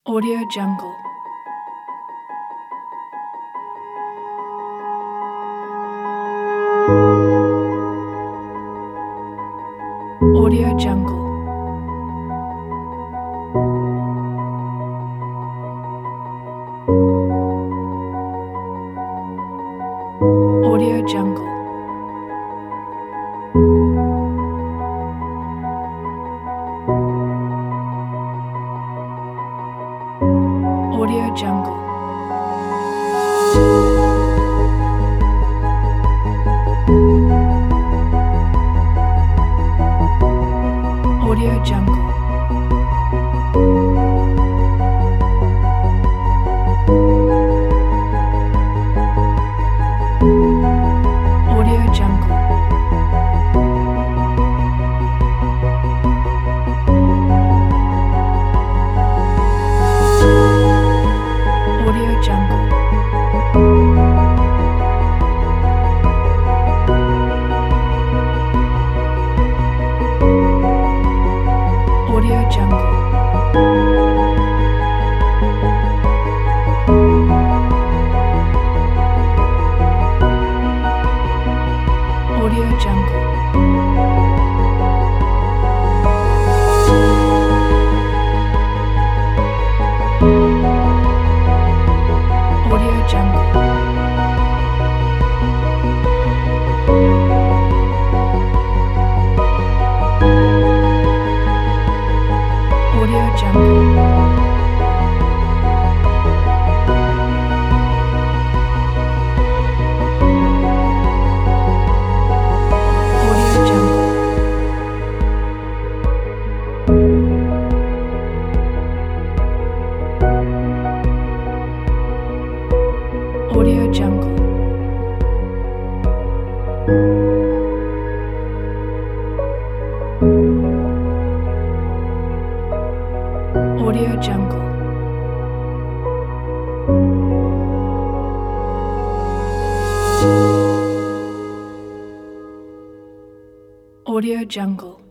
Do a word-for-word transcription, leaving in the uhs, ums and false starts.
Audio Jungle. Audio Jungle. Audio Jungle. Audio Jungle. Audio Jungle. Audio Jungle. Audio Jungle. Audio Jungle. Audio Jungle. Audio Jungle. Audio Jungle. Audio Jungle. Audio Jungle. Audio Jungle. Audio Jungle.